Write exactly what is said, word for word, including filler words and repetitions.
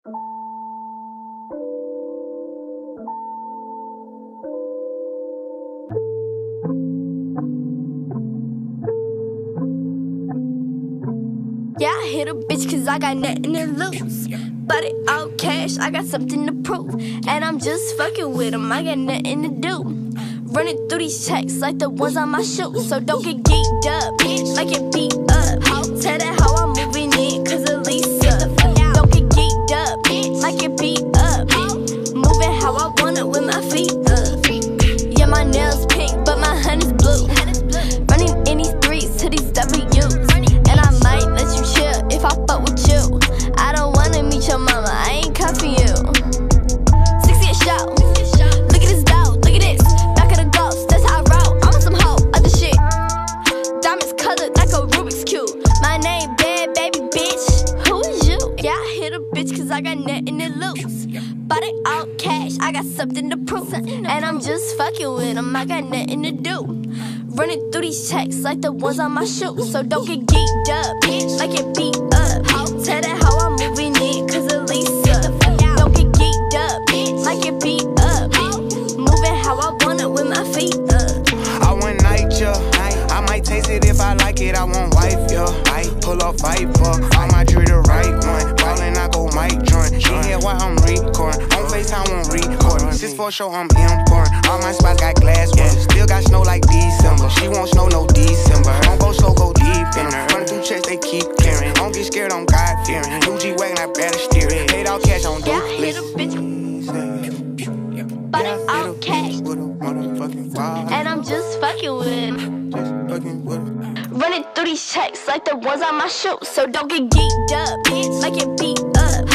Yeah, I hit a bitch cause I got nothing to lose. But it all cash, I got something to prove. And I'm just fucking with him, I got nothing to do. Running through these checks like the ones on my shoes. So don't get geeked up, bitch, like it beat up. Tell that how I'm moving in, cause Elisa. Don't get geeked up, bitch, like it beat up. Moving how I want it with my feet up. Yeah, my nails pink, but my honey's blue. Running in these threes to these W's. And I might let you chill if I fuck with you. I don't wanna meet your mama, I ain't cuffing you. sixty a show. Look at this dough, look at this. Back of the ghost, that's how I roll. I'm on some hoe, other shit. Diamonds colored like a Rubik's Cube. My name bad, baby bitch. Who is you? Yeah, I hit a bitch cause I got nothing to lose. Bought it all cash, I got something to prove. And I'm just fucking with him, I got nothing to do. Running through these checks like the ones on my shoes. So don't get geeked up, bitch, like it beat up. Tell that how I'm moving in, cause Elisa. Don't get geeked up, bitch, like it beat up. Moving how I want it with my feet up. I want night, yeah. I might taste it if I like it, I want wife, yeah. I pull up Viper, all my jewelry the right one. Ballin', I go mic joint. She hear why I'm recording. On FaceTime, I'm recording. Six for show, I'm important. All my spots got glass ones. Still got snow like December. She won't snow no December. Don't go slow, go deep in her. Running through checks, they keep carrying. Don't get scared, I'm God fearing. New G wagon, I better steer it. Paid all cash on yeah, I hit a bitch. But it all cash. And I'm just fucking with him. Running through these checks like the ones on my shoes. So don't get geeked up, bitch, like it beat up.